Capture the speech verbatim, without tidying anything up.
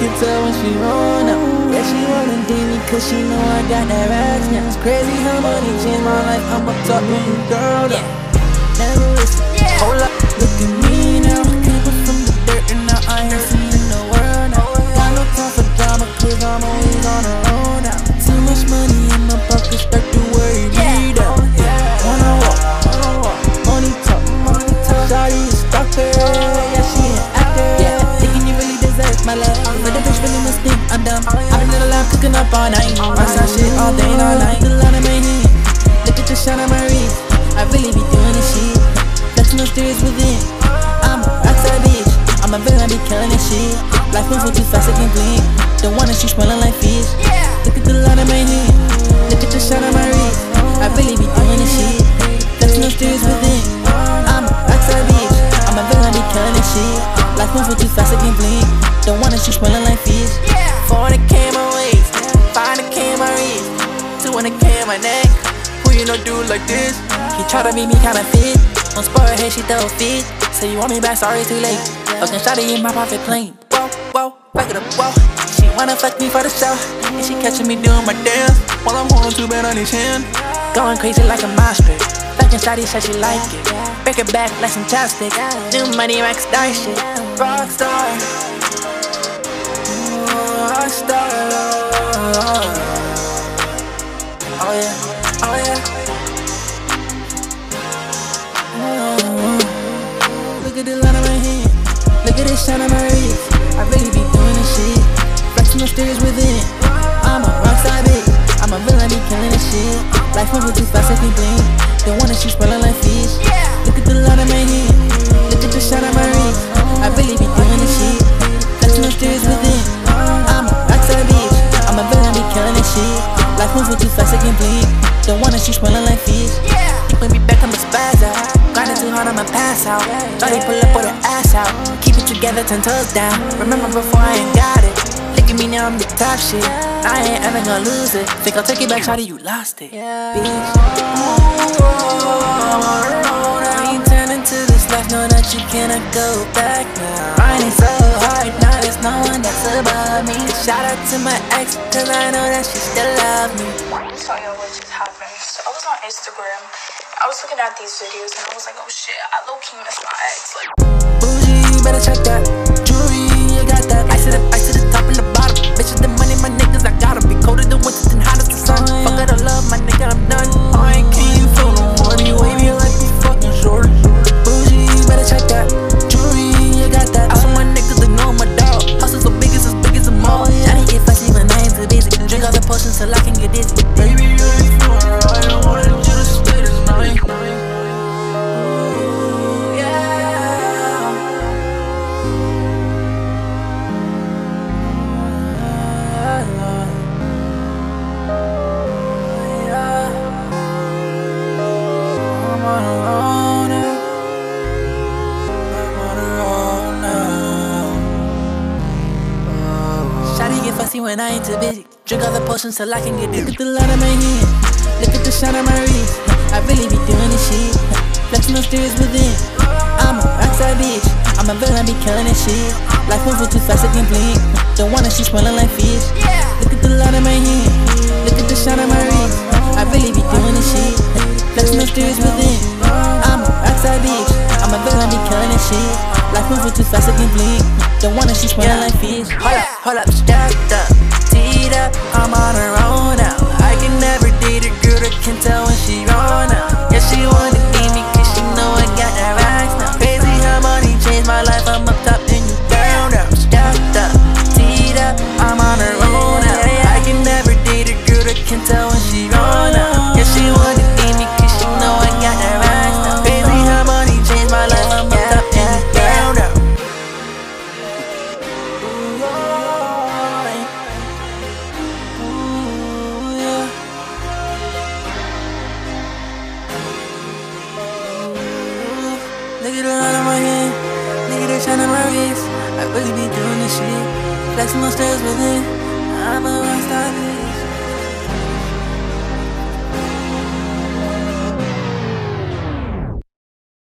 can tell when she roll up. Yeah, she wanna date me cause she know I got that racks now. It's crazy how money changed my life. I'm up top when you girl up. Never listen, hold up, look at me now. Came up from the dirt and now I ain't seeing the world now. Got no time for drama cause I'm always on the road now. Too much money in my pocket, start to worry me down. Wanna walk, wanna walk, money talk, money talk. Shawty a stalker, yeah she an actor. Yeah, thinking you really deserve my love, but the bitch really must think I'm dumb. I've been in the lab cooking up all night, outside shit all day and all night. The line of my hand, look at the shine on my wrist. I really be doing this shit, flexing no mysterious within. I'm a rockstar bitch, I'm a villain, I be killing this shit. Life moving too fast, I can blink. Don't wanna shoot smelling like fish. Look at the line of my hand, look at the shine on my wrist. I really be doing this shit, flexing no mysterious within. I'm a rockstar bitch, I'm a villain, I be killing this shit. Life moving too fast, I can blink. Don't wanna shoot smelling like fish. forty K my waist, five hundred K my wrist, two hundred K my neck. Who you know do like this? He try to make me kinda fit. On spur her head, she throw a fit. Say you want me back, sorry, too late. Fucking shawty in my pocket plane. Whoa, whoa, fuck it up, whoa. She wanna fuck me for the show, and she catching me doing my dance while I'm holding too bad on his hand. Going crazy like a monster. Fucking shawty said she like it. Break it back like some chopstick. New money, rock star shit. Rockstar. Rockstar. Oh yeah, oh yeah. Look at the line of my hand, look at this shine on my wrist. I really be doing this shit, flexing mysterious within. I'm a rockstar bitch, I'm a villain, I be killing this shit. Life moving too fast, I can blink. Don't wanna shoot smelling like fish. Look at the line of my hand, look at the shine on my wrist. I really be doing this shit, flexing mysterious within. I'm a rockstar bitch, I'm a villain, I be killing this shit. Life moving too fast, I can blink. Don't wanna shoot smelling like fish. Think when me back, I'ma spaz out. Grinding too hard, I'ma pass out. Shawty pull up with her ass out. Keep it together, ten toes down. Remember before I ain't got it. Look at me now, I'm the top shit. I ain't ever gonna lose it. Think I'll take it back, shawty, you lost it, bitch. I ain't turning to this life, know that you cannot go back now. Grinding so hard, now there's no one that's above me. Shout out to my ex, cause I know that she still love me. So yo, what just happened? So I was on Instagram, I was looking at these videos and I was like, oh shit, I low-key miss my ex. Like, bougie, you better check that. Jewelry, you got that. Ice to the, ice to the top and the bottom. Bitches, the money, my niggas, I got 'em. Be colder than winter, than hot as the sun. Fuck it, I love my nigga, I'm done. I ain't came for no money, wavy like you fucking short. Bougie, you better check that. Jewelry, you got that. All my niggas, they know my dog. Hustle so big, it's as big as a mall. Shawty get fussy when I ain't too busy. Drink all the potions till I can get dizzy. Baby, you ain't feeling right, I wanted you to stay this night. When I ain't too busy, drink all the potions till I can get it. Look at the light of my hand, look at the shine on my wrist. I really be doing this shit, flexing mysterious within. I'm a rockstar bitch, I'm a villain, I be killing this shit. Life moving too fast, I can blink. Don't wanna shoot smelling like fish. Look at the light of my hand, look at the shine on my wrist. I really be doing this shit, flexing mysterious within. I'm a rockstar bitch, I'm a villain, I be killing this shit. Life moving too fast, I can blink. Don't wanna shoot smelling like fish. Hold up, hold up, strapped up, teed up, I'm on her own now. I can never date a girl that can tell when she wrong now. Yeah, she wanna leave me cause she know I got that racks now. Crazy how money changed my life, I'm up top and you down now. Strapped up, teed up, I'm on her own now. I can never date a girl that can tell when she wrong now. Yeah, she wanna leave me cause she know I got that racks now. Crazy how money changed my life, I'm up top and you down now. Look at the line on my hand, look at the shine on my wrist. I really be doing this shit, flexing my stairs within. I'm a rockstar bitch.